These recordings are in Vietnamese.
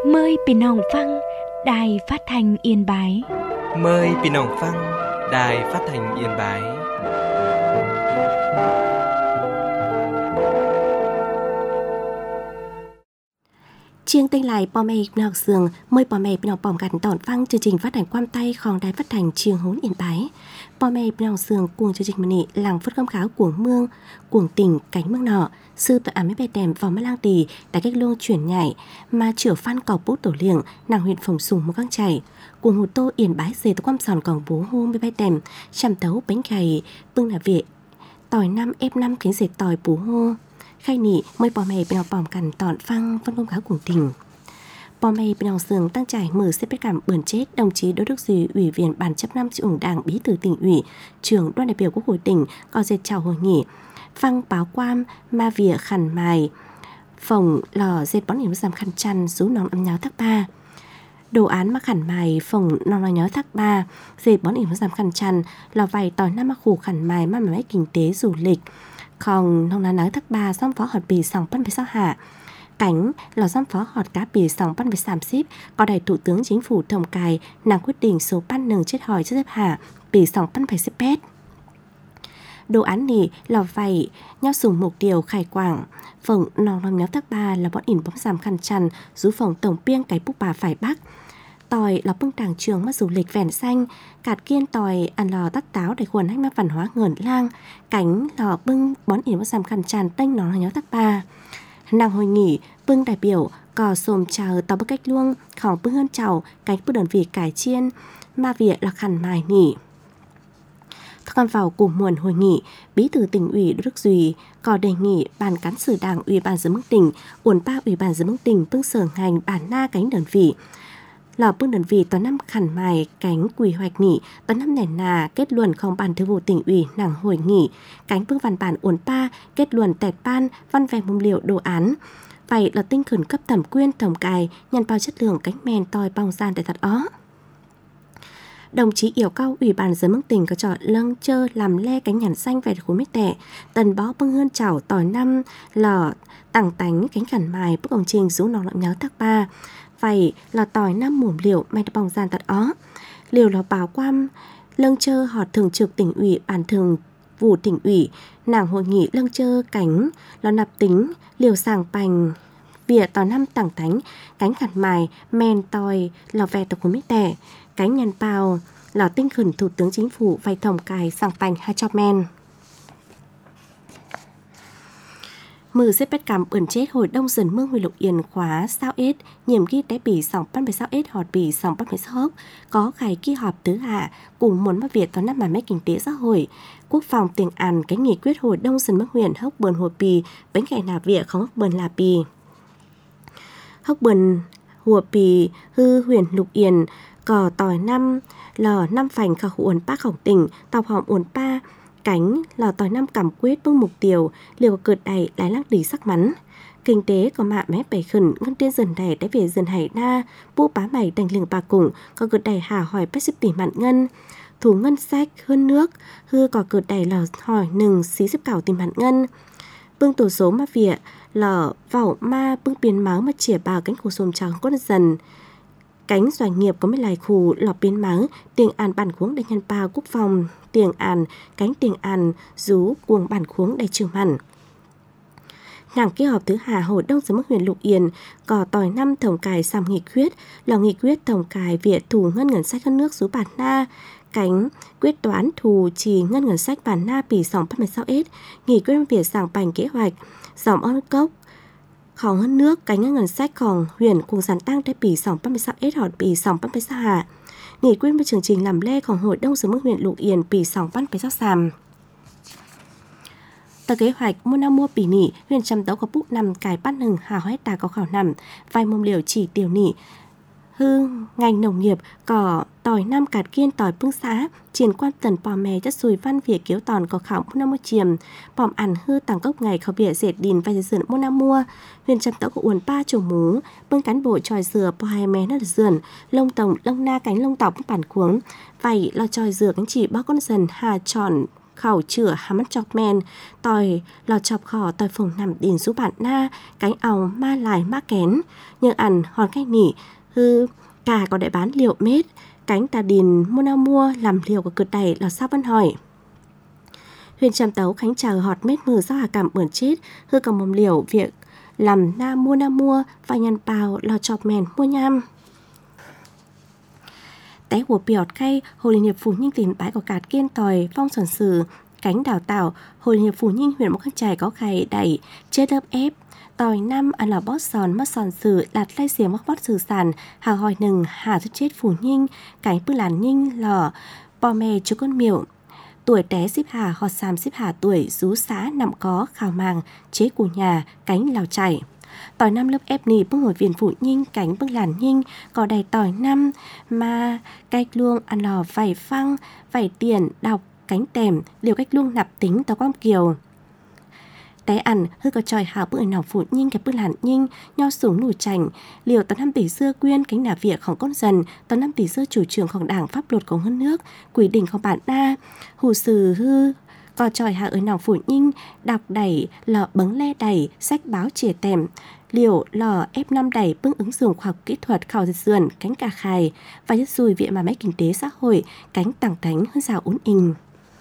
Mờiพี่น้องฟังđài phát thanh Yên Bái. Mời พี่น้องฟัง Đài Phát thanh Yên Bái. Chương tinh lại bò mẹ bên học giường mời bò mẹ bên học bỏng gắn tỏn phăng chương trình phát hành quan tayของđài phát hành Trường Hốn Yên Bái. Bò mẹ bên học giường cuồng chương trình mani làng phất khâm kháo cuồng mương cuồng tỉnh cánh mương nọ sư tội ám mấy bài đèm vào mắt lang tì đã cách luông chuyển nhảy mà chữa phan cỏ bút tổ liệng nàng huyện phòng sùng một găng chảy cuồng hồ tô Yên Bái dề tô quăm sòn còn bố hôn mấy bài đèm chăm tấu bánh gầy bưng là vệ tỏi 5 ép 5 kính dệt tỏi bố hô khai nị mời bò mẹ bên học bỏng cằn tọn phăng phân công kháo cuồng tỉnh. Bò mẹ bên học giường tăng trải mở xếp biết cảm bườn chết đồng chí Đỗ Đức Duy, Ủy viên Ban chấp năm Chi ủng Đảng, Bí thư tỉnh ủy, trưởng đoàn đại biểu Quốc hội tỉnh có dệt chào hội nghị phăng báo quam ma vỉa khẩn mài phồng lò dệt bón hiểm giảm khăn chăn rú nón ấm nháo thác ba đồ án mắc khẩn mài phồng nón nháo thác ba dệt bón hiểm giảm khăn chăn lò vải tỏi năm mắc khủ khẩn mài ma máy kinh tế du lịch còn nông nắng thác ba xóm phó họt bì sòng phân với sao hạ cánh lò xóm phó họt cá bì sòng phân với sàm xíp có đại thủ tướng chính phủ thông cài nàng quyết định số ban nừng chết hỏi chất xếp hạ bì sòng phân phải xếp pét đồ án nỉ lò vải nhau sùng mục điều khai quảng phồng nòng nhéo thác ba là bọn ỉn bóng giảm khăn chăn rú phồng tổng piêng cái búp bà phải bắc tỏi là bưng đảng trường mắt du lịch vẻn xanh cạt kiên tỏi ăn lò tắt táo để khuẩn hách mắt văn hóa ngẩn lang cánh lò bưng bón ỉn bóng giảm khăn chăn tênh nó nhéo thác ba nàng hội nghị bưng đại biểu cò xồm chào tàu bức cách luông khỏng bưng hơn chào cánh bức đơn vị cải chiên ma vỉa là khăn mài nỉ. Còn vào cùng muộn hội nghị, Bí thư tỉnh ủy Đỗ Đức Duy có đề nghị ban cán sự Đảng Ủy ban Giám đốc tỉnh, Uẩn ba Ủy ban Giám đốc tỉnh bưng sở ngành bản na cánh đơn vị. Lò bưng đơn vị toán năm khẩn mài cánh quy hoạch nghị, toán năm nền nà kết luận không ban thư vụ tỉnh ủy nàng hội nghị, cánh bưng văn bản Uẩn ba kết luận tẹt ban văn về môn liệu đồ án. Vậy là tinh khẩn cấp thẩm quyên thẩm cài nhằm bao chất lượng cánh men tòi bong gian tại thật ó. Đồng chí yêu cầu Ủy ban Giám đốc tỉnh có chọn lâng chơ làm le cánh nhàn xanh về khu mít tệ tần bó bưng hơn chảo tỏi năm lò tặng tánh cánh khẩn mài bức công trình rú nòng lợm nháo thác ba vậy là tỏi năm mùm liệu may bong gian tật ó liều là báo quam lâng chơ họt thường trực tỉnh ủy ban thường vụ tỉnh ủy nàng hội nghị lâng chơ cánh là nạp tính liều sàng bành vỉa tỏi năm tặng tánh cánh khẩn mài men tỏi lò về tập khu mít tệ cánh nhân bào là tinh khẩn Thủ tướng Chính phủ vay thòng cài sàng bành hai cho men. Mừ xếp bét cảm ẩn chết Hội đông dần mương Huy Lục Yên khóa sao ết nhiệm ghi đáy bỉ sòng bắt với sao ết họt bỉ sòng bắt với sao hốc có khai kỳ họp tứ hạ cùng muốn bắt Việt toán năm máy kinh tế xã hội quốc phòng tiền an cái nghị quyết Hội đông dần mương huyện hốc bờn hồ bì bánh ngày nà vịa không hốc bờn là bì hốc bờn hùa bì hư huyện Lục Yên cò tỏi năm lò năm phành khảo uẩn ba khổng tỉnh tàu hòm uẩn ba cánh lò tỏi năm cảm quyết bưng mục tiêu liều cợt đầy lái lắc đỉ sắc mắn kinh tế có mạ mép bảy khẩn ngân tiên dần đầy đã về dần hải đa bu bá mày đành lường bà cùng có cợt đầy hà hỏi bách xếp tỉ mạn ngân thủ ngân sách hơn nước hư có cợt đầy lò hỏi nừng xí xếp cảo tìm mạn ngân bưng tổ số ma vỉa lò vẩu ma bưng biến máu mà chỉa bà cánh khổ xồm trắng cốt dần cánh doanh nghiệp có mấy lại khu lọp biến mắng tiền an bản khuống đại nhân bao quốc phòng tiền an cánh tiền an rú cuồng bản khuống đại trường hẳn nàng kỳ họp thứ hà Hội đông giám đốc huyện Lục Yên có tỏi năm tổng cài xàm nghị quyết là nghị quyết tổng cài việc thủ ngân sách hơn nước rú bản na cánh quyết toán thù trì ngân sách bản na bỉ sòng bắt 16 s nghị quyết việc sàng bành kế hoạch dòng ôn cốc khỏng hơn nước cánh ngân sách khỏng huyền cùng giàn tăng đã bỉ sòng 36 s họt bỉ sòng 36 hạ nghỉ quyết với chương trình làm lê khỏng Hội đông giám đốc huyện Lục Yên bỉ sòng 36 sàm tờ kế hoạch mua năm mua bỉ nỉ huyền trăm tấu có bút nằm cài bắt hừng hào hết tà có khảo nằm vài mông liều chỉ tiểu nỉ hư ngành nông nghiệp cỏ tỏi năm cạt kiên tỏi bưng xã triển quan tần bò mè chất sùi văn vỉa kiếu tòn có khảo mua năm mua chiềm bòm ăn hư tàng cốc ngày khảo vỉa dệt đìn và dệt mua năm mua huyền trăm tấu của uồn ba trổ mú bưng cán bộ tròi dừa bò hai mé nó dườn lông tổng lông na cánh lông tọc bản cuống vậy lo tròi dừa cánh chỉ bao con dần hà tròn khẩu chữa hàm mắt chọc men, tòi lò chọc khỏ tòi phồng nằm đìn giúp bạn na, cánh àu ma lại ma kén, nhưng ăn hòn cách nỉ, hư cả có đại bán liệu mết, cánh tà đìn mua làm liều của cực đầy là sao văn hỏi. Huyền Trầm Tấu khánh chờ họt mết mừ sao hà cảm bẩn chết, hư cầm mồm liều việc làm na mua và nhằn bào lò chọc mèn mua nham. Té của bịọt khay Hội Liên hiệp Phụ Nhinh tỉnh bãi có cạt kiên tòi phong sòn sử cánh đào tạo Hội Liên hiệp Phụ Nhinh huyện Mộc Khánh Trải có khay đẩy chết lớp ép tòi năm ăn là bót sòn mất sòn sử lạt lay xiềng mắc bót sử sản hà hỏi nừng hà thức chết Phụ Nhinh cánh bư làn nhinh lò bò mè chú con miểu tuổi té xíp hà họ xàm xíp hà tuổi rú xã nằm có khảo màng chế của nhà cánh lào chảy. Tỏi năm lớp ép nì bưng ngồi viện Phụ Nhinh cánh bưng làn nhinh có đầy tỏi năm mà cách luông ăn lò vảy phăng vảy tiền đọc cánh tèm liều cách luông nạp tính tàu quang kiều. Té ăn hư có tròi hào bữa nào Phụ Nhinh cái bưng làn nhinh nho súng nủ chảnh liều tàu 5 tỷ xưa quyên cánh nà việcของcon dần tàu 5 tỷ xưa chủ trươngของđảng pháp luật của hơn nước quỷ đỉnhของbản đa hù sử hư có tròi hạ ở nào Phụ Nhinh đọc đẩy lọ bấng le đẩy sách báo chìa tèm liều lò F5 đẩy bưng ứng dụng khoa học kỹ thuật khảo dịch dườn cánh cà khài và nhất dùi viện mà máy kinh tế xã hội cánh tảng thánh hơn rào ún inh.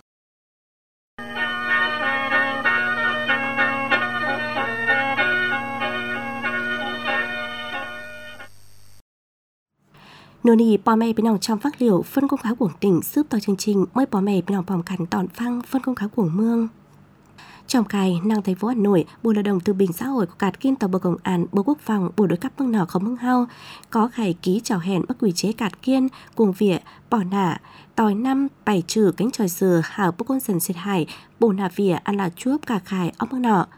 Nô nì bò mè bên nòng trong phát liệu phân công kháo của tỉnh giúp tòa chương trình mới bò mè bên nòng bòm cắn tòn phăng phân công kháo của mương. Trong cài năng thành phố Hà Nội, Bộ Lao động Thương binh Xã hội của cạt kiên tàu Bộ Công an, Bộ Quốc phòng, Bộ đối cấp mương nỏ không mương hao có khải ký chào hẹn bắt quy chế cạt kiên cùng việc bỏ nả tòi năm bảy trừ cánh tròi dừa hảo Bộ Quân dần xịt hải Bộ nà vỉa ăn là chuốc cả khải ốc mương nọ.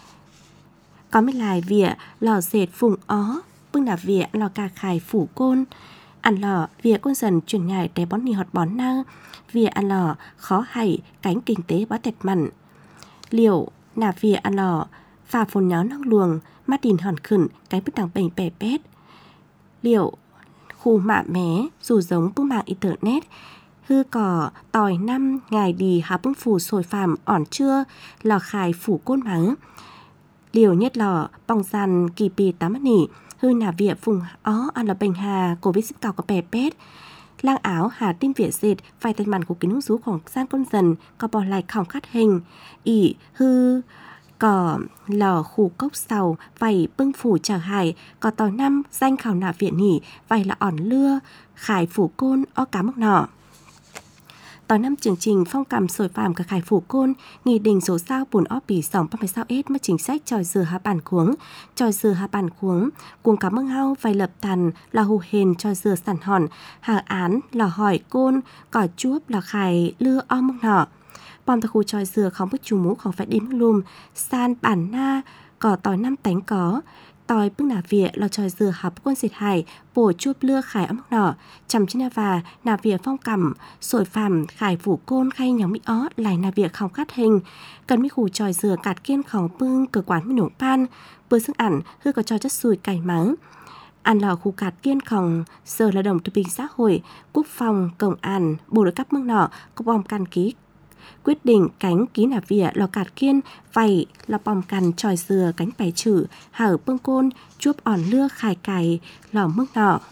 Có mấy lại vỉa lò dệt phùng ó bưng nà vỉa lò cả khải phủ côn ăn lò vỉa con dần chuyển nhảy té bón nì họt bón na vỉa ăn lò khó hảy cánh kinh tế bó tẹt mặn liều nà vỉa ăn lò phà phồn nháo nóc luồng mắt đìn hòn khẩn cái bức tàng bềnh bè bét liều khu mạ mé dù giống bức mạng internet hư cỏ tòi năm ngày đi hà bưng phủ sồi phàm ỏn trưa lò khải phủ côn mắng liều nhất lò bong dàn kỳ pì tám nỉ hư nà vỉa phùng ó ăn là bệnh hà Covid xíp cào có bè bét lang áo hà tim vỉa dệt vài tay màn của kính hút rúของgian con dần có bò lại khỏng khát hình ỉ hư cỏ lò khủ cốc sầu vầy bưng phủ chào hải có tòi năm danh khảo nà viện nỉ vầy là ỏn lưa khải phủ côn ó cá mốc nọ. Tòi năm chương trình phong cầm sồi phàm cả khải phủ côn nghị định số sao bùn ó bì sòng 36 s mất chính sách tròi dừa hà bản cuống cuồng cá mương hao vài lập tàn là hù hền tròi dừa sản hòn hà án là hỏi côn cỏ chuốp là khải lưa o mông nọ bom ta khu tròi dừa không bức chú mũ không phải đếm lùm san bản na cỏ tòi năm tánh có tòi bưng nà vỉa lò tròi dừa hấp quân diệt hải bổ chuốp lưa khải ấm nọ chầm trên nà vỉa phong cẩm sồi phàm khải phủ côn khay nhóm mỹ ó lại nà vỉa không cắt hình cần mi khủ tròi dừa cạt kiên khổng bưng cơ quán mi nổ pan bữa sức ẩn hư có cho chất sùi cày mắng ăn lò khu cạt kiên khổng Sở Lao động Thương binh Xã hội Quốc phòng Công an Bộ đối cấp mương nọ có bom can ký quyết định cánh ký nà vỉa lò cạt kiên vầy lò bom cằn tròi dừa cánh bẻ chử hở bưng côn chuốp ỏn lưa khải cày lò mương nọ.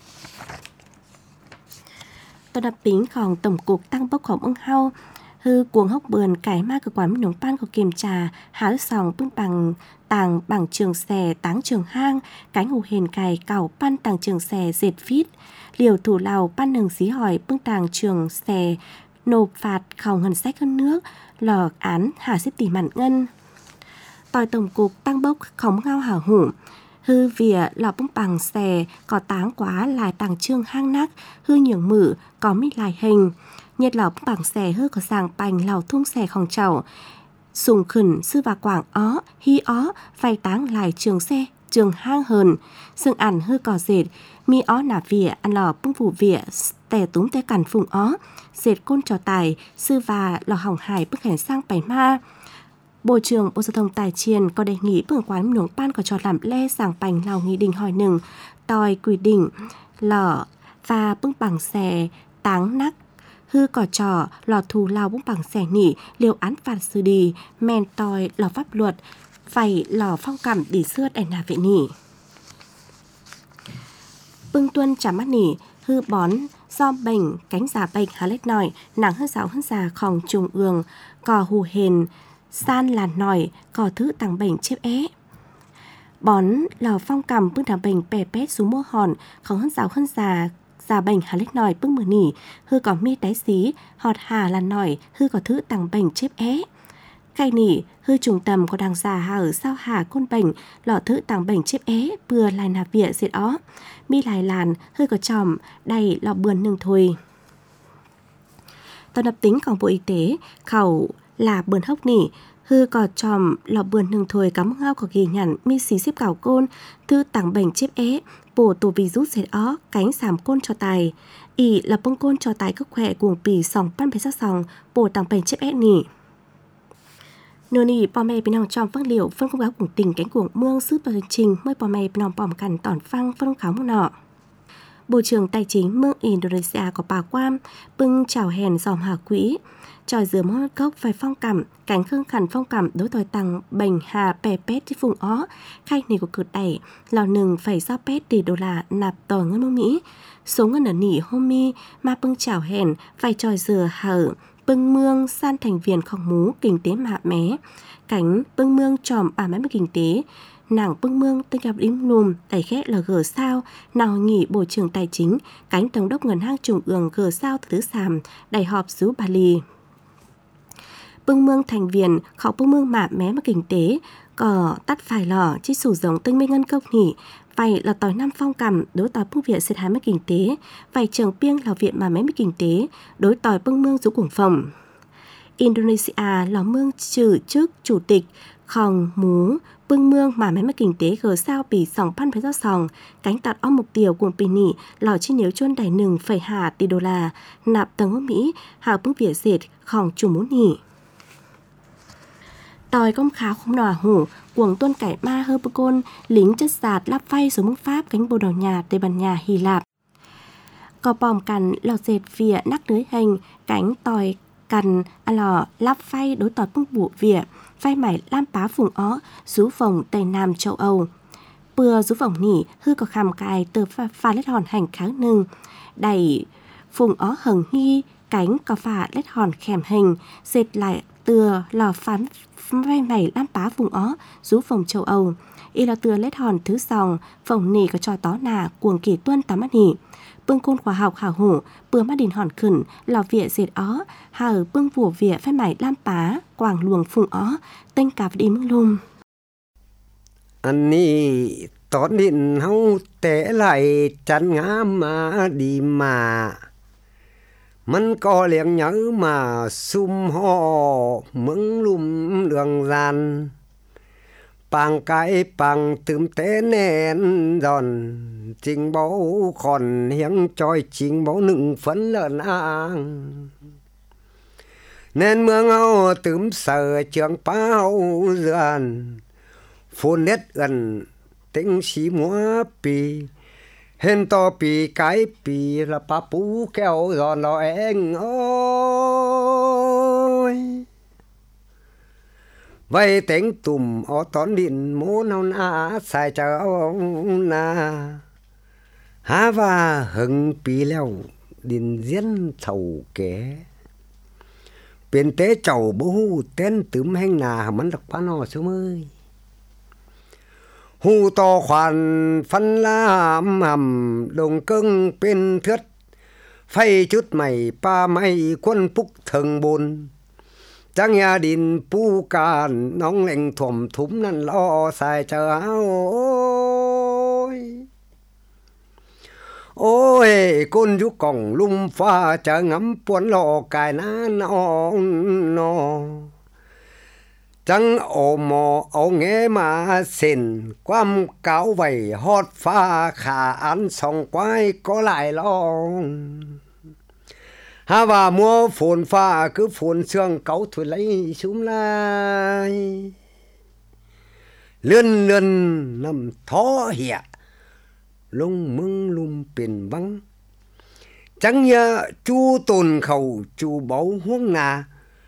Tôi đập tínhของtổng cục tăng bốcของmương hao hư cuồng hốc bườn cái ma cơ quan nông pan của kiểm trà há sòng bưng bằng tàng bằng trường xè táng trường hang cánh hù hền cày cào pan tàng trường xè dệt phít liều thủ lào pan nừng xí hỏi bưng tàng trường xè nộp phạt khảo ngân sách hơn nước lò án hà xếp tỷ mặn ngân tòi tổng cục tăng bốc khóng ngao hảo hủ hư vỉa lò bông bằng xè có táng quá lại tàng trương hang nắc hư nhường mử có mít lại hình nhiệt lò bông bằng xè hư có sàng bành lò thung xè khòng chảo sùng khẩn sư và quảng ó hi ó vay táng lại trường xe trường hang hờn sừng ẩn hư cò dệt mi ó nà vỉa ăn lò bông phủ vỉa tè túm tè cằn phùng ó dệt côn trò tài sư và lò hỏng hải bức hẻn sang bảy ma. Bộ trưởng Bộ Giao thông Tài Chiên có đề nghị bưng quán nướng pan có trò làm le sàng bành lào nghị định hỏi nừng tòi quy định lò và bưng bằng xè táng nắc hư cỏ trò lò thù lao búng bằng xẻ nỉ liều án phạt sư đi men tòi lò pháp luật phải lò phong cảm để xưa đèn hà vệ nỉ bưng tuân trả mắt nỉ hư bón do bệnh cánh giả bệnh hà lết nòi nắng hơn già khòng trùng ương cò hù hền san là nòi cò thứ tăng bệnh chếp é bón lò phong cầm bưng thả bệnh bè pét xuống mua hòn khòng hơn già bệnh hà lết nòi bưng mờ nỉ hư có mi đáy xí họt hà là nòi hư có thứ tăng bệnh chếp é khai nỉ hư trùng tầm có đằng già hà ở sao hà côn bệnh lọ thứ tăng bệnh chếp é bừa lại nà vỉa diệt ó mi lại làn hư có tròm đầy lọ bườn nương thôi tàu đập tínhของBộ Y tế khẩu là bườn hốc nỉ hư có tròm lọ bườn nương thôi cắm ngao có ghi nhận mi xí xếp cảo côn thư tăng bệnh chếp é bổ tổ virus diệt ó cánh sàm côn cho tài ỉ là bông côn cho tài cấp khỏe cuồng pì sòng pan phải sắc sòng bổ tăng bệnh chếp é nỉ nô nỉ bò mẹ bên nòng trong phân liệu phân công cáo cùng tình cánh cuồng mương sứ tòa trình mới bò mẹ bên nòng bòm cằn tỏn phăng phân kháo một nọ Bộ trưởng Tài chính mương Indonesia có bà Quam bưng chào hèn dòm hà quỹ tròi dừa món cốc phải phong cảm cánh khương khẩn phong cảm đối tòi tăng bệnh hà bè pétที่vùng ó khai nỉ của cực đẩy lò nừng phải do pét tỷ đô la nạp tờ ngân nước Mỹ số ngân ở nỉ hôm mi mà bưng chào hèn phải tròi dừa hở bưng mương san thành viên không mú kinh tế mạ mé cánh bưng mương tròm bà mé kinh tế nàng bưng mương tên gặp đím lùm đẩy khét là gờ sao nào nghỉ Bộ trưởng Tài chính cánh tổng đốc ngân hàng trung ương gờ sao thứ sàm đẩy họp xứ Bali bưng mương thành viên khảo bưng mương mạ mé mà kinh tế có tắt phải lò chỉ sử dụng tinh minh ngân cốc nỉ phải là tỏi năm phong cầm đối tỏi bưng viện xếp hái mới kinh tế phải trường piêng là viện mà mấy mới kinh tế đối tỏi bưng mương rú cuồng phòng Indonesia là mương trừ trước chủ tịch khòng mú bưng mương mà mấy mới kinh tế gờ sao bị sòng pan phải do sòng cánh tạt ong mục tiêu cuồng pì nỉ lò chi nếu chuôn đài nừng phải hà tỷ đô la nạp tầng ngô Mỹ hà bưng viện dệt khòng chủ mú nỉ tòi công kháo không nòa hủ cuồng tuân cải ma hơ bơ côn lính chất sạt lắp phay xuống mức Pháp cánh Bồ Đào Nha Tây Ban Nha Hy Lạp có bòm cằn lò dệt vỉa nắc lưới hình cánh tòi cằn lò lắp phay đối tòi bưng bụ vỉa phay mải lam pá vùng ó rú vòng Tây Nam châu Âu bừa rú vòng nỉ hư có khăm cài từ pha lết hòn hành kháng nừng đẩy vùng ó hừng nghi cánh có pha lết hòn khèm hình dệt lại từa lò phán vay mày lam pá vùng ó rú vòng châu Âu y là từa lết hòn thứ sòng phòng nỉ có trò tó nà cuồng kỳ tuân tám mắt nỉ bưng côn khoa học hảo hủ bừa mắt đìn hòn khẩn lò vỉa dệt ó hở bưng vủa vỉa phai mày lam pá quàng luồng phùng ó tên cà đi mưng lùm anh ní tón điện hâu té lại chắn ngã mà đi màมันก็เลี้ยงnhớ mà sum ho mững lùm đường gian bằng cái bằng tươm té nén giòn chính báu còn hiếng trôi chính báu nựng phấn lợn ang nên mương áo tươm sờ trường bao dần phun nét gần tính xí múa pì hên to pì cái pì là pa pú kéo giòn lo anh ơi vậy tính tùm ở tón điện mố nào na xài chờ ông na há và hừng pì leo điện diễn thầu kế bên tế chầu bố hù tên tướm hành nà mắn đặc bán hò sớm ơi hù to khoản phân la hầm đồng cưng bên thướt phay chút mày pa mày quân phúc thường bồn chẳng nhà đình pu càn nóng lạnh thòm thúm năn lo xài chờ áo ôi con chú còng lum pha chờ ngắm buồn lò cài ná nó chẳng ổ mò ổ nghe mà xin quam cáo vầy hót pha khả án sòng quái có lại lo ha và mua phồn pha cứ phồn xương cáu thôi lấy xuống lại lươn lươn nằm thó hẹ lông mưng lùm biển vắng chẳng nhớ chu tồn khẩu chu báu huống nà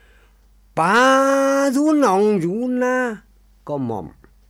ba rú nòng rú na có mỏm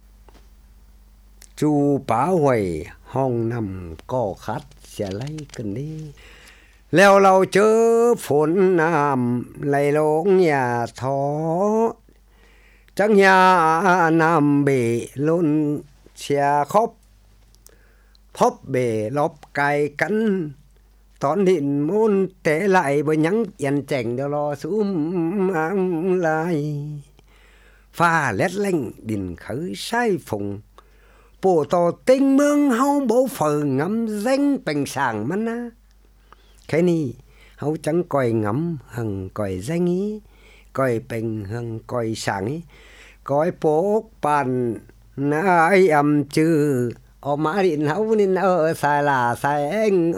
chu bá hoài hong nằm có khát sẽ lấy cần đi leo lâu chớ phồn nam lấy lông nhà thó chẳng nhà nam bể luôn xe khóc phóp bể lóp cài cắn tón điện môn té lại bởi nhắn yên chảnh đó lo xuống lại pha lét lanh đình khởi sai phùng bộ tò tinh mương hâu bố phở ngắm danh bành sàng mắt á cái này hâu chẳng coi ngắm hằng coi danh ý coi bành hằng coi sàng ý coi bố bàn nãy âm chư ở mã điện hấu nên ở xài là xài anh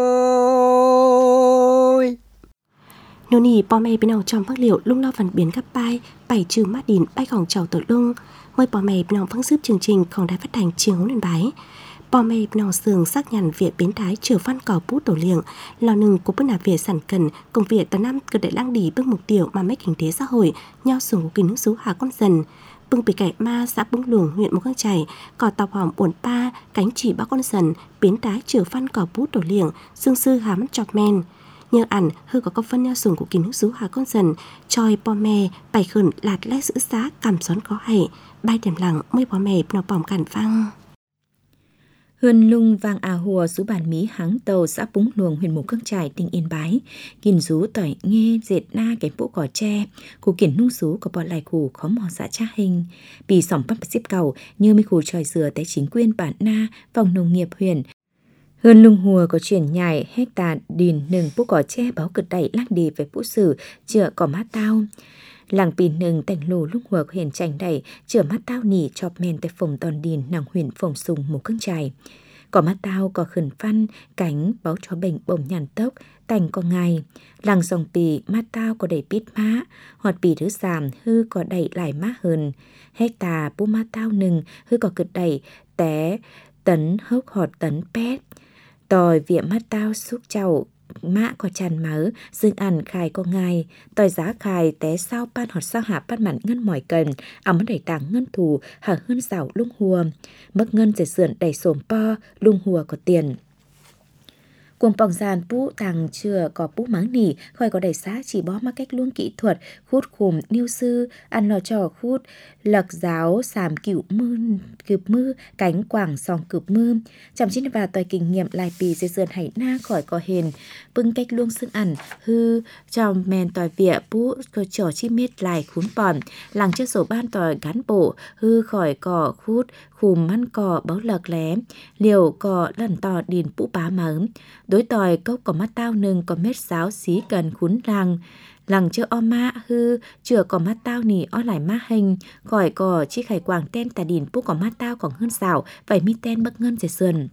ơi nô nì bò mẹ bên nào trong phát liệu lung lo phần biến các bài bảy trừ mát điện bayของchầu tổ lung mời bò mẹ bên nào phóng giúp chương trìnhของđài phát thanh Trường Hốn Yên Bái bò mẹ bên nào sường xác nhận việc biến thái trở văn cỏ bút tổ liệng lò nừng của bên nào việc sản cần công việc tờ năm cực đại lang đi bước mục tiêu mà mấy kinh tế xã hội nho sùng của kinh nước xú hà con dần bưng bị cải ma xã Búng Luồng huyện Mù Căng Chải cỏ tọc hòm uốn pa cánh chỉ bao con dần biến thái trở văn cỏ bút tổ liệng xương sư hám chọt men nhờ ảnh hư có phân nho sùng của kinh nước xú hà con dần tròi bò mè bày khẩn lạt lẽ giữ giá cảm xón có hay bay đèm lặng mới bò mè nó bỏng cản văng Hươn lung vang à hùa sú bản mí háng tàu xã Búng Luồng huyện Mù Căng Chải tỉnh Yên Bái kìn rú tỏi nghe dệt na cái bộ cỏ tre cụ kiển nung sú có bọn lại cụ khó mò xã cha hình bì sỏng bắt xếp cầu như mấy cụ tròi dừa tới chính quyền bản na phòng nông nghiệp huyện Hươn lung hùa có chuyển nhảy hecta đìn nừng bộ cỏ tre báo cực đẩy lắc đi về phụ sử chữa cỏ mát tao làng pì nừng tành lù lúc hùa có hiền chành đẩy chữa mát tao nỉ chọp men tại phòng tòn đìn nàng huyện phòng sùng Mù Căng Chải có mắt tao có khẩn văn cánh báo cho bệnh bồng nhàn tốc tành có ngày làng dòng pì mắt tao có đẩy bít má hoặc pì thứ giảm hư có đẩy lại má hơn hecta bố mắt tao nừng hư có cực đẩy té tấn hốc họt tấn pét tòi viện mắt tao xúc chậu mã có tràn máu dương ăn khai có ngày tòi giá khai té sao ban họt sao hạ ban mặn ngân mỏi cần ảo mất đẩy tàng ngân thù hở hơn rào lung hùa mất ngân dệt sườn đẩy sổm po lung hùa có tiền cuồng bỏng giàn pú tàng chừa có pú máng nỉ khỏi có đẩy xá chỉ bó mắc cách luôn kỹ thuật khút khùm niêu sư ăn lò trò khút lật giáo sàm cựu mư cánh quảng sòng cựu mư chăm chín và tòi kinh nghiệm lại pì dây dườn hải na khỏi có hền bưng cách luôn xương ẩn hư cho men tòi vỉa pú có trò chi miết lại khún bỏng làng chiếc sổ ban tòi gắn bộ hư khỏi cỏ khút khùm măn cỏ báo lật lé liều cỏ lần tò điền pú bá mớm đối tòi cốc có mắt tao nừng có mét giáo xí cần khún làng chơ o ma hư chừa có mắt tao nỉ o lại má hình khỏi cỏ chi khải quảng ten tà đìn pú có mắt tao còn hơn xảo vậy mi ten bất ngân dệt sườn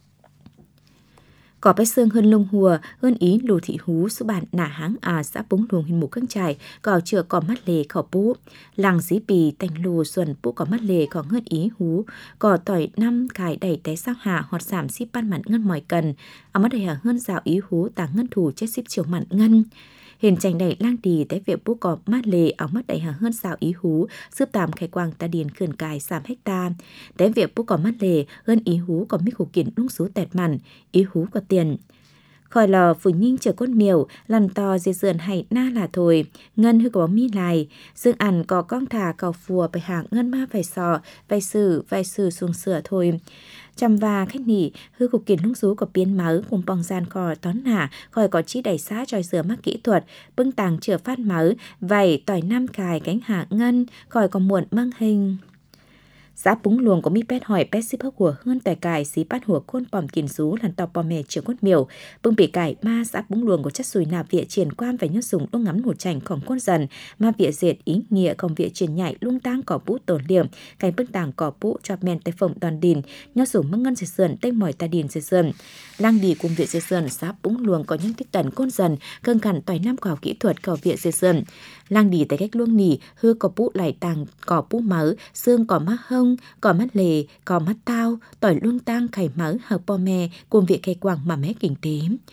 có bé xương hơn lông hùa hơn ý lù thị hú số bản nả háng à xã Búng Luồng huyện Mù Căng Chải có chừa có mắt lề khỏ pú làng dí pì tành lù xuân pú có mắt lề có hơn ý hú có tỏi năm cải đẩy té sao hạ hoặc giảm ship ban mặn ngân mỏi cần ở mắt đầy hà hơn dạo ý hú tàng ngân thủ chết ship chiều mặn ngân hiền chành đẩy lang đi té viện pú có mắt lề ở mắt đầy hà hơn dạo ý hú giúp tạm khai quang ta điền khẩn cài 3 hecta té viện pú có mắt lề hơn ý hú có mít khủ kiển lung số tẹt mặn ý hú có tiền khỏi lò phủ nhinh chờ con miều lần to dây dườn hay na là thôi ngân hư có mi lại dương ăn có con thả cầu phùa phải hàng ngân ma phải sò vai sử xuống sửa thôi chăm và khách nỉ hư cục kiến lung số có biến máu cùng bong gian khỏi tón nả khỏi có chi đẩy xá tròi sửa mắc kỹ thuật bưng tàng chữa phát máu vảy tỏi năm cài cánh hạ ngân khỏi có muộn mang hình xã Búng Luồng có mi pet hỏi pet ship hốc hùa hơn tài cài xí bắt hùa khôn pòm kiền rú lần tàu pòm mè trường cốt miều bưng bị cài ma xã Búng Luồng có chất sùi nạp vịa triển quan và nhốt dùng đông ngắm hổ chảnhของcôn dần ma vịa dệt ý nghĩa còn vịa triển nhảy lung tang cỏ bút tổn điểm cánh bưng tàng cỏ bút cho men tay phồng toàn đìn nhốt dùng măng ngân dệt sườn tay mỏi ta đìn dệt sườn lang đi cùng vịa dệt sườn xã Búng Luồng có những tích tần côn dần cân cằn tỏi năm cỏ kỹ thuật cỏ vịa dệt sườn lang đi tại cách luông nỉ hư cỏ bút lại tàng cỏ bút mớ xương cỏ mắt hông cỏ mắt lề cỏ mắt tao tỏi luông tang khải mớ hợp po me cùng việc cây quảng mà mé kinh tế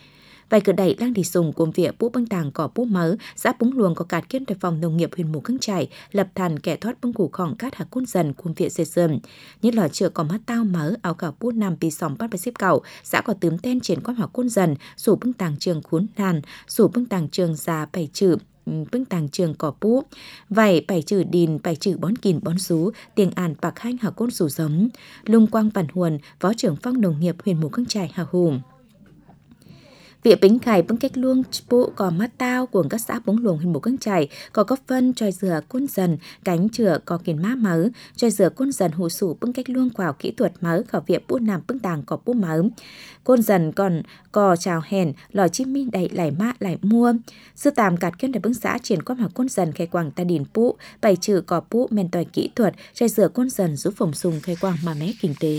Vài cửa đẩy lang đi sùng cùng việc bú băng tàng cỏ bú mớ, xã búng luồng có cạt kiến tại phòng nông nghiệp huyện Mù Căng Chải, lập thành kẻ thoát băng củ khỏng cát hạ côn dần cùng việc dệt dần. Nhất là chợ có mắt tao mớ, áo cảo bút nằm bị sòng bắt bài xếp cậu, xã có tướm tên triển quan hạ côn dần, sủ băng tàng trường khốn đàn, sủ băng tàng trường già bảy chữ, bưng tàng trường cỏ bú, vậy bảy chữ đìn, bảy chữ bón kìn bón sú, tiếng An bạc hanh hạ côn sủ giống. Lung Quang Bản Huồn, phó trưởng phòng nông nghiệp huyện Mù Căng Chải hà hùm. Việc bính khải bưng cách luông bộ có mắt tao của các xã búng luồng huyện Mù Căng Chải có góp phân tròi dừa côn dần cánh chửa có kiền má mớ tròi dừa côn dần hồ sủ bưng cách luông khoa kỹ thuật mớ khảo viện bút nằm bưng tàng có bút mớ côn dần còn cò chào hèn lò chim minh đầy lại mạ lại mua sư tàm cạt kiên để bưng xã triển quan học côn dần khai quảng ta điền bũ bày trừ cỏ bũ men tòi kỹ thuật tròi dừa côn dần giúp phòng sùng khai quảng mà mé kinh tế.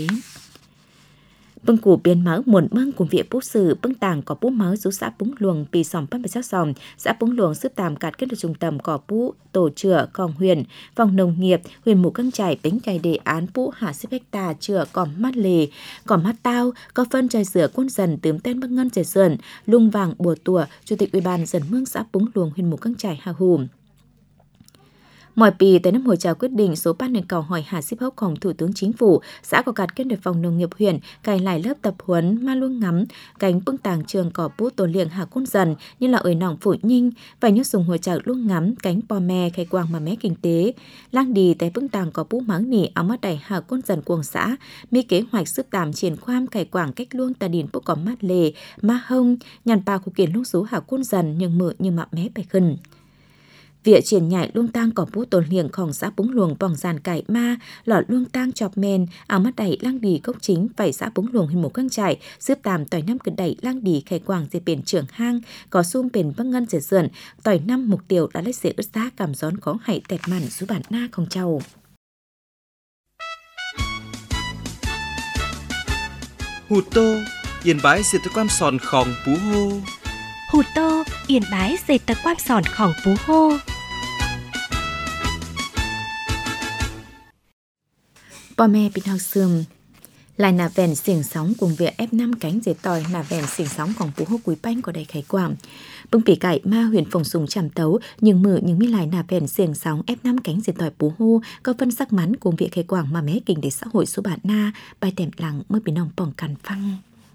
Bưng củ biến máu muộn măng cùng việc bút sử bưng tàng có bút máu rú xã búng luồng bị sòng bắt bị sát sòng xã búng luồng sức tàm cạt kết được trung tâm có bút tổ chữa còn huyền phòng nông nghiệp huyện Mù Căng Chải bính cày đề án bút hạ xếp hecta chữa còn mắt lề còn mắt tao có phân tròi rửa côn dần tướm tên bắc ngân dệt sườn lung vàng bùa tùa chủ tịch ủy ban dần mương xã búng luồng huyện Mù Căng Chải hà hùm. Mọi pì tới năm hội trào quyết định số ban nền cầu hỏi hạ xếp hốcของThủ tướng Chính phủ, xã có cạt kết được phòng nông nghiệp huyện, cài lại lớp tập huấn ma luông ngắm, cánh bưng tàng trường cỏ bút tổ liệng hạ côn dần như là ở nòng Phủ Nhinh, và nhớ dùng hội trào luông ngắm, cánh bò mè khai quang mà mé kinh tế. Lang đi tới bưng tàng cỏ bút máng nỉ áo mắt đẩy hạ côn dần cuồng xã, mi kế hoạch sức tàm triển khoam khai quảng cách luông tà điền bút có mát lề, ma hông, nhàn pa khu kiến lúc số hạ côn dần nhưng mự như mạ mé bày khẩn. Việc triển nhảy luông tang cỏ bút tồn liệngของxã búng luồng bỏng giàn cải ma, lọt luông tang chọp men, áo mắt đẩy lang đi cốc chính, vảy xã búng luồng huyện Mù Căng Chải, giúp tàm tỏi năm cực đẩy lang đi khai quảng dệt biển trưởng hang, có xung biển bắc ngân dệt sườn, tỏi năm mục tiêu đã lấy dễ ướt giá cảm gión có hại tẹt mặn giúp bản na không trâu. Hụt tô, yên bái diệt tới quan sòn khòng bú hô. Hụt tô, yên bái dệt tật quan sòn khòng bú hô. Bò mè bị học sườn lại nà vèn xiềng sóng cùng việc ép 5 cánh dệt tỏi nà vèn xiềng sóngของbú hô cúi banh của đầy khái quảng. Bưng bỉ cải ma huyện phòng sùng chằm tấu nhưng mự nhưng mi lại nà vèn xiềng sóng ép 5 cánh dệt tỏi bú hô có phân sắc mắn cùng việc khái quảng mà mé kinh để xã hội số bản na bài tèm lặng mới bị nòng bỏng cằn phăng.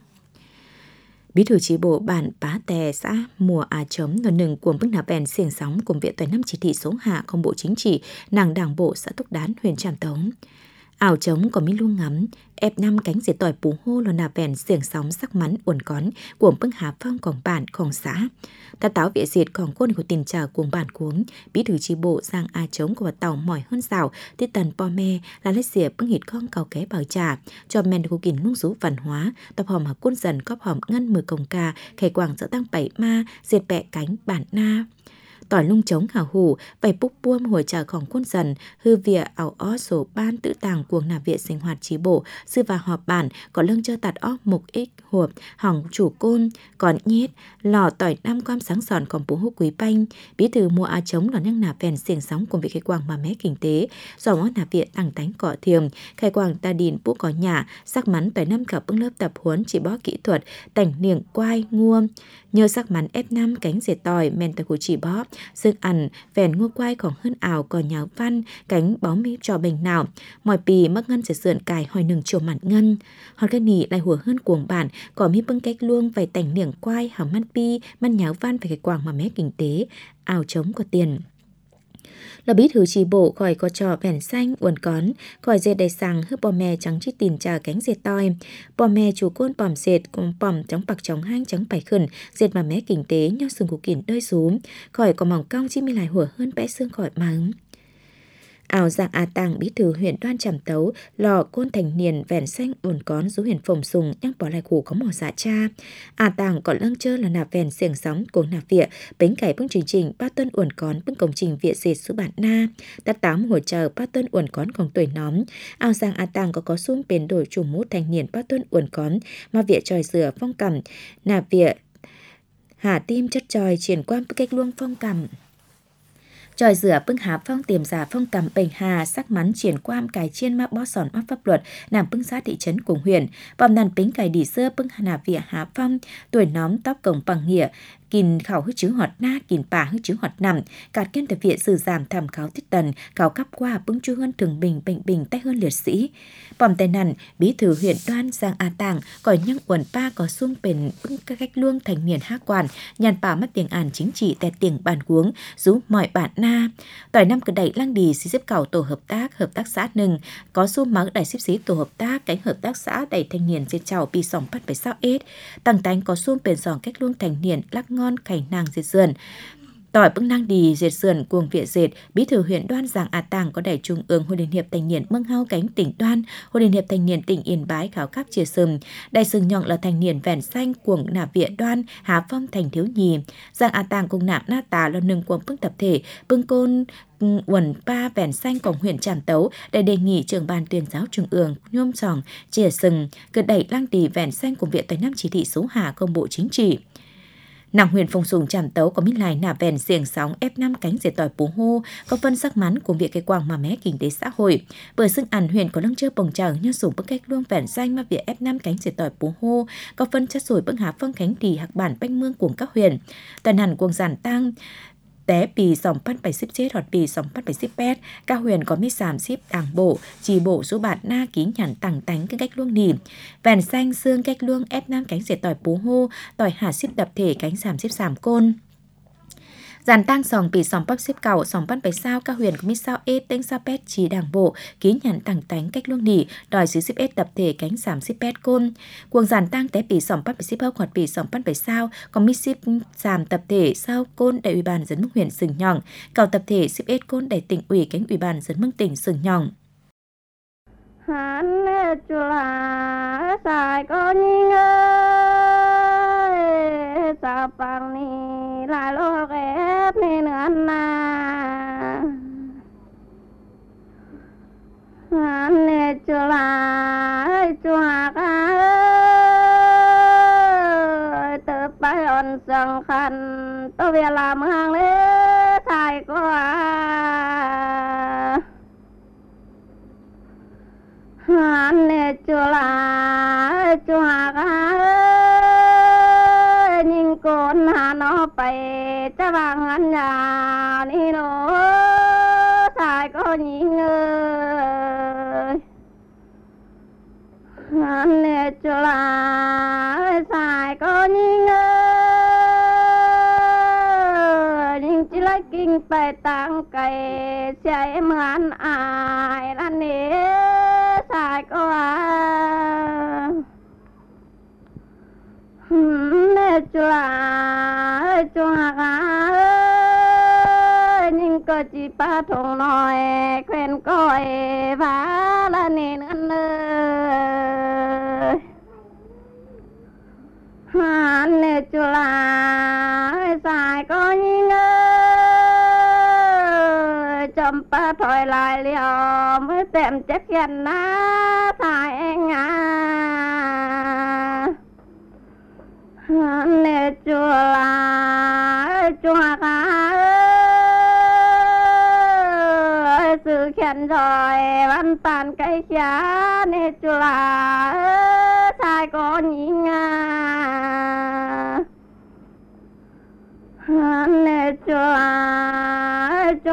Bí thư chi bộ bản Pá Tè xã Mùa Á Chấm nửa nừng cuồng bức nà vèn xiềng sóng cùng viện tỏi 5 chỉ thị số hạ không bộ chính trị nàng đảng bộ xã Túc Đán huyện Trạm Tống. Ảo trống có mi luông ngắm, ép 5 cánh dệt tỏi bú hô là nà vèn xiềng sóng sắc mắn uốn cón của bưng hà phongของbảnของxã. Ta táo viện diệtของcôn của tiền trà cuồng bản cuống, bí thư chi bộ Giang A Trống của tàu mỏi hơn rào, tiết tần po me là lấy xỉa bưng hịt con cầu ké bảo trà, cho men của kìn lung rú văn hóa, tập hòm hà côn dần cóp hòm ngân mười cồng ca, khải quảng dỡ tăng bảy ma, diệt bẹ cánh bản na. Tỏi lung trống hào hủ, vầy búc buông hồi trảของquân dần, hư vịa ảo ó sổ ban tự tàng cuồng nà viện sinh hoạt trí bộ, sư và họp bản, có lưng cho tạt óc mục ích hộp, hỏng chủ côn, còn nhét, lò tỏi 5 quan sáng sònของbú hô quý banh, bí thư Mùa Á Trống là năng nà vèn xiềng sóng cùng vị khai quảng mà mé kinh tế, do ngó nà viện tàng tánh cọ thiềm, khai quảng ta đìn bú có nhà, sắc mắn tỏi 5 cả bưng lớp tập huấn chỉ bó kỹ thuật, tảnh niềng quai, ngua, nhờ sắc mắn F5 cánh dệt tỏi men tỏi của chỉ bó, dương ăn vèn ngô quai còn hơn ảo còn nháo văn cánh bó mi cho bình nào mọi pì mắc ngân sẽ sườn cài hỏi nừng chiều mặn ngân hoặc cái nỉ lại hùa hơn cuồng bản có mi bưng cách luông vài tảnh niềng quai hỏng man pi man nháo văn phải cái quảng mà mé kinh tế ảo trống có tiền. Là bí thư chi bộ khỏi có trò vẻn xanh uốn cón khỏi dệt đầy sàng hướp bò mè trắng chít tìm trà cánh dệt tỏi bò mè chủ côn bòm dệt cùng bòm trắng bạc trắng hang trắng bảy khẩn dệt mà mé kinh tế nhau sừng của kỉn đơi xuống khỏi có mỏng cong chi mi lại hủa hơn bẽ xương khỏi mà ứng. Ảo Giang A Tàng bí thư huyện Đoan Tràm Tấu lò côn thành niên vẻn xanh uốn cón rú huyện Phồng Sùng nhắc bỏ lại củ có mỏ dạ cha. A Tàng còn lăng chơ là nạp vẻn xiềng sóng cùng nạp vịa bánh cải bưng trình ba tuần uốn cón bưng công trình vịa dệt số bản na ta tám hỗ trợ ba tuần uốn cónของtuổi nóm. Ảo Giang A Tàng có xung bền đổi chủ mút thành niên ba tuần uốn cón mà vịa tròi dừa phong cẩm nạp vịa hà tim chất tròi triển quan cách luông phong cẩm. Tròi rửa bưng há phong tiềm giả phong cầm bềnh hà sắc mắn triển quam cài chiên mắc bó sòn áp pháp luật nằm bưng xã thị trấn cùng huyện bòm nàn bính cài đỉ xưa bưng hà vỉa há phong tuổi nóm tóc cổng bằng nghĩa kìn khảo hư chứ hoạt na kìn bà hư chứ hoạt nằm cạt kiên tập viện sử giảm thảm kháo tiết tần khảo cắp qua bưng chu hơn thường bình bệnh bình tay hơn liệt sĩ bòm tay nằn bí thư huyện Đoan Giang A Tàng còi nhăng uẩn pa có sung bền bưng các cách luông thành niên hát quản nhàn bà mất tiếng àn chính trị tè tiếng bàn cuống rú mọi bạn na tỏi năm cứ đẩy lăng đì xí xếp cầu tổ hợp tác xã nừng có xu mắc đẩy xếp xí tổ hợp tác cánh hợp tác xã đẩy thanh niên trên chào pi sòng bắt phải sao ết tăng tánh có xu bền giòn cách luông thành niên lắc ngon khẩy nàng dệt sườn tỏi bưng năng đì dệt sườn cuồng viện dệt bí thư huyện Đoan Giang A Tàng có đẩy trung ương hội liên hiệp thanh niên mương hao cánh tỉnh Đoan hội liên hiệp thanh niên tỉnh Yên Bái khảo cáp chia sừng đại sừng nhọn là thanh niên vẻn xanh cuồng nạp viện Đoan Hà Phong thành thiếu nhì Giang A Tàng cùng nạp na tà là nâng cuồng bưng tập thể bưng côn uẩn pa vẻn xanh cổng huyện Trạm Tấu để đề nghị trưởng ban tuyên giáo trung ương nhôm sòng chia sừng cứ đẩy lăng đì vẻn xanh cùng viện tới năm chỉ thị số hà công bộ chính trị nàng huyện Phong Sùng Trạm Tấu có mít lại nả vèn xiềng sóng F5 cánh dệt tỏi Pú Hô có phân sắc mắn cùng việc cái quang mà mé kinh tế xã hội bởi xưng ảnh huyện có lăng chơi bồng chảo nhân sủng bức cách luông vẻn xanh mà việc F5 cánh dệt tỏi Pú Hô có phân chất sủi bức hạ phong cánh thì hạc bản banh mương cùng các huyện toàn hẳn cuồng giản tăng té pì sòng bắt bảy xếp chết hoặc pì sòng bắt bảy xếp pét các huyện có mít giảm xếp đảng bộ trì bộ số bạt na ký nhằn tẳng tánh cái cách luông nỉ vèn xanh xương cách luông F5 cánh dệt tỏi Pú Hô tỏi hạ xếp đập thể cánh giảm xếp giảm côn giàn tăng sòng pì sòng bắp xếp cầu sòng bắt bảy sao các huyện có mít sao ết tên sao pét trì đảng bộ ký nhằn tẳng tánh cách luông nỉ đòi xứ xếp ết tập thể cánh giảm xếp pét côn cuồng giàn tăng té pì sòng bắt bảy xếp hốc hoặc pì sòng bắt bảy sao có mít xếp giảm tập thể sao côn đại ủy ban dân mức huyện Sừng Nhòng cầu tập thể xếp ết côn đại tỉnh ủy cánh ủy ban dân mức tỉnh Sừng Nhòng hắn chula sai có nhìn ơi sao bằng ni la lo ghép nên anh na hắn chula từ bay on sông khăn tôi về làm hàng lễ thay qua hắn chula nhìn con nó phải cha bằng anh nhà đi nó sai có nhìn ơi hắn chula sai có nhìn ơi nhìn chỉ lấy kinh phải tăng cây chạy em ăn ai là nè sai có nhưng có chỉ ba thùng nói quen coi và là nên ăn ơi hắn chula sai có nhưng chấm ba thôi lại liều mới tìm chắc chắn na sai anh hắn chula sự khen rồi văn tàn cây giá nè chula sai có nhìn hắn chula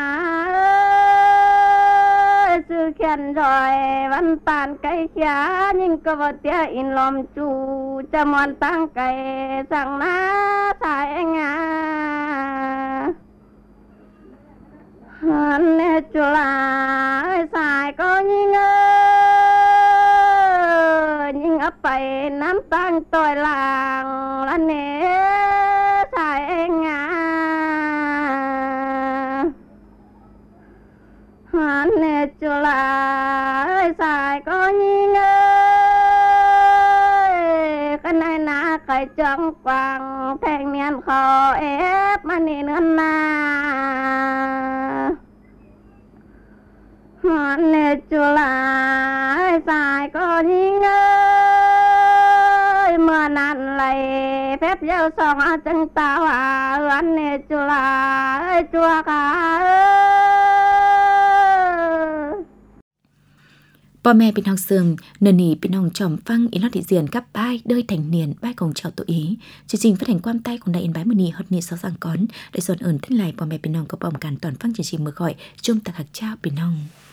sự khen rồi văn tàn cây giá nhưng có vật tia in lom chu cho mòn tăng cây sang na sai anh hắn chula sai có nhìn nhưng ấp phải nắm tăng tôi làng là nè sai anh hắn chula sai có nhìn cái này na cái trắng quang thanh niên khó ép mà nên hơn na hắn chula sai có nhìn mưa nặn lại phép gieo song chân tao ăn nè chua là chua cả พ่อแม่พี่น้องเสืองเนินนี่พี่น้องจอมฟังอินลอดดิเซียนกับป้ายเด้ยแต่งเนียนป้ายของชาวตัวเองจริงๆphát hành ความใต้ของได้อินบายมื้อนี้ฮอดนี้สังก่อนได้ส่วนเอิ้นทั้งหลายพ่อแม่พี่น้องก็พร้อมกันตอนฟังจริงๆมื้อก่อยจุ่มตะคักเจ้าพี่น้อง